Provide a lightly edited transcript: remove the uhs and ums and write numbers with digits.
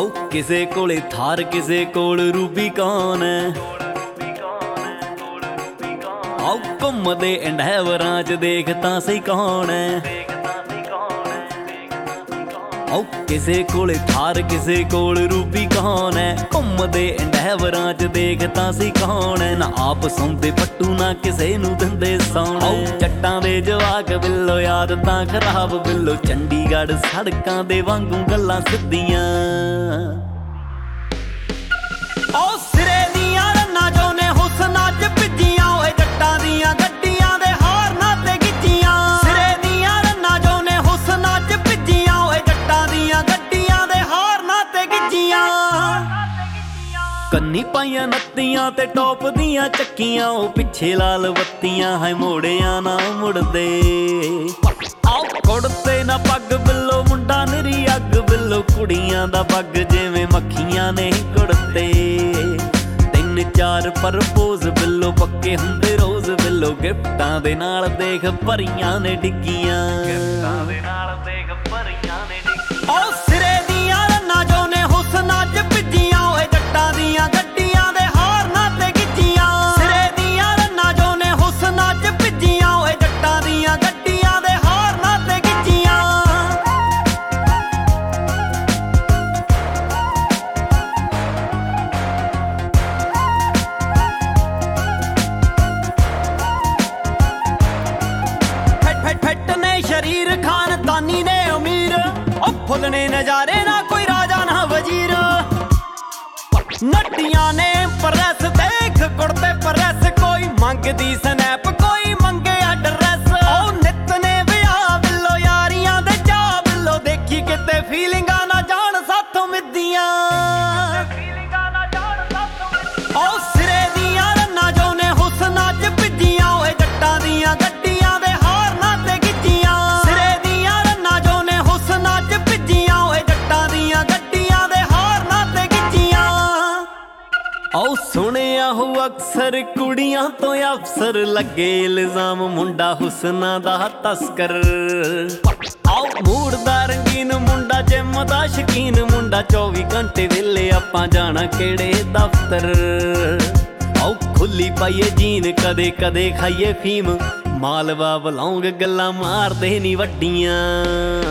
ਆਓ ਕਿਸੇ ਕੋਲੇ ਥਾਰ ਕਿਸੇ ਕੋਲ ਰੂਬੀਕੌਨ ਆਓ ਘੁੰਮਦੇ ਇੰਡੈਵਰਾਂ ਚ ਦੇਖ ਤਾਂ ਸਹੀ ਕੌਣ ਆਓ ਕਿਸੇ ਕੋਲੇ ਥਾਰ ਕਿਸੇ ਕੋਲ ਰੂਬੀਕੌਨ ਘੁੰਮਦੇ ਇੰਡੈਵਰਾਂ ਚ ਦੇਖ ਤਾਂ ਸਹੀ ਕੌਣ ਨਾ ਆਪ ਸੌਂਦੇ ਪੱਟੂ ਨਾ ਕਿਸੇ ਨੂੰ ਦਿੰਦੇ ਸੌਣ ਆਓ ਜੱਟਾਂ ਦੇ ਜਵਾਕ ਬਿੱਲੋ ਯਾਦ ਤਾਂ ਖਰਾਬ ਬਿੱਲੋ ਚੰਡੀਗੜ੍ਹ ਸੜਕਾਂ ਦੇ ਵਾਂਗੂ ਗੱਲਾਂ ਸਿੱਧੀਆਂ ਓ ਸਿਰੇ ਦੀਆਂ ਰੰਨਾਂ ਜੋ ਨੇ ਹੁਸਨਾਂ ਚ ਭਿੱਜੀਆਂ ਓਏ ਜੱਟਾਂ ਦੀਆਂ ਗੱਡੀਆਂ ਦੇ ਹਾਰਨਾਂ ਤੇ ਗਿੱਜੀਆਂ ਸਿਰੇ ਦੀਆਂ ਰੰਨਾਂ ਜੋ ਨੇ ਹੁਸਨਾਂ ਚ ਭਿੱਜੀਆਂ ਓਏ ਜੱਟਾਂ ਦੀਆਂ ਗੱਡੀਆਂ ਦੇ ਹਾਰਨਾਂ ਤੇ ਗਿੱਜੀਆਂ ਕੰਨੀ ਪਾਈਆਂ ਨੱਤੀਆਂ ਤੇ ਟੋਪ ਦੀਆਂ ਚੱਕੀਆਂ ਉਹ ਪਿੱਛੇ ਲਾਲ ਬੱਤੀਆਂ ਹੈ ਮੋੜਿਆਂ ਨਾ ਮੁੜਦੇ ਆਓ ਕੁੜਤੇ ਨਾ ਪੱਗ ਬਿੱਲੋ ਮੁੰਡਾ ਨਿਰੀ ਅੱਗ ਬਿੱਲੋ ਕੁੜੀਆਂ ਦਾ ਪੱਗ ਜਿਵੇਂ ਮੱਖੀਆਂ ਨੇ ਕੁੜਤੇ 3-4 ਪ੍ਰਪੋਜ਼ ਬਿੱਲੋ ਪੱਕੇ ਹੁੰਦੇ ਰੋਜ਼ ਬਿੱਲੋ ਗਿਫਟਾਂ ਦੇ ਨਾਲ ਦੇਖ ਭਰੀਆਂ ਨੇ ਡਿੱਗੀਆਂ ਗਿਫਟਾਂ ਦੇ ਨਾਲ ਦੇਖ ਭਰੀਆਂ ਨੇ ਡਿੱਗੀਆਂ ਓ ਸਿਰੇ ਦੀਆਂ ਰੰਨਾਂ ਜੋ ਨੇ ਹੁਸਨਾਂ ਚ ਭਿੱਜੀਆਂ ਓਏ ਜੱਟਾਂ ਦੀਆਂ ਗੱਡੀਆਂ ਦੇ ਹਾਰਨਾਂ ਤੇ ਗਿੱਜੀਆਂ ਸਿਰੇ ਦੀਆਂ ਰੰਨਾਂ ਜੋ ਨੇ ਹੁਸਨਾਂ ਚ ਭਿੱਜੀਆਂ ਓਏ ਜੱਟਾਂ ਦੀਆਂ ਗੱਡੀਆਂ ਦੇ ਹਾਰਨਾਂ ਤੇ ਗਿੱਜੀਆਂ ਫਿੱਟ ਨੇ ਸ਼ਰੀਰ ਖਾਨਦਾਨੀ ਨੇ ਅਮੀਰ ਉਹ ਫੁੱਲ ਨੇ ਨਜ਼ਾਰੇ ਨਾ ਕੋਈ ਰਾਜਾ ਨਾ ਵਜ਼ੀਰ ਨੱਟੀਆਂ ਨੇ ਪ੍ਰੈਸ ਦੇਖ ਕੁੜਤੇ ਪ੍ਰੈਸ ਕੋਈ ਮੰਗਦੀ ਸਨੈਪ ਕੋਈ ਮੰਗੇ ਐਡਰੈਸ ਉਹ ਨਿੱਤ ਨੇ ਵਿਆਹ ਬਿੱਲੋ ਯਾਰੀਆਂ ਦੇ ਚਾਹ ਬਿੱਲੋ ਦੇਖੀ ਕਿਤੇ ਫੀਲਿੰਗਾਂ ਨਾ ਜਾਣ ਸਾਥੋਂ ਮਿੱਦੀਆਂ ਉਹ ਸਿਰੇ ਦੀਆਂ ਰੰਨਾਂ ਜੋ ਨੇ ਹੁਸਨਾਂ ਚ ਭਿੱਜੀਆਂ ਓਏ ਜੱਟਾਂ ਦੀਆਂ ਗੱਡੀਆਂ ਦੇ ਹਾਰਨਾਂ ਤੇ ਗਿੱਜੀਆਂ ਸਿਰੇ ਦੀਆਂ ਰੰਨਾਂ ਜੋ ਨੇ ਹੁਸਨਾਂ ਚ ਭਿੱਜੀਆਂ ਓਏ ਜੱਟਾਂ ਦੀਆਂ ਗੱਡੀਆਂ ਦੇ ਹਾਰਨਾਂ ਤੇ ਗਿੱਜੀਆਂ ਆਓ ਸੁਣਿਆ ਹੋ ਅਕਸਰ ਕੁੜੀਆਂ ਤੋਂ ਅਫਸਰ ਲੱਗੇ ਇਲਜ਼ਾਮ ਮੁੰਡਾ ਹੁਸਨਾਂ ਦਾ ਤਸਕਰ ਆਓ ਮੂਡ ਦਾ ਰੰਗੀਨ ਮੁੰਡਾ ਜਿੰਮ ਦਾ ਸ਼ਕੀਨ ਮੁੰਡਾ 24 ਘੰਟੇ ਵੇਲੇ ਆਪਾਂ ਜਾਣਾ ਕਿਹੜੇ ਦਫ਼ਤਰ ਆਓ ਖੁੱਲੀ ਪਾਈਏ ਜੀਨ ਕਦੇ ਕਦੇ ਖਾਈਏ ਫੀਮ ਮਾਲਵਾ ਬਲੌਂਗ ਗੱਲਾਂ ਮਾਰਦੇ ਨੀ ਵੱਡੀਆਂ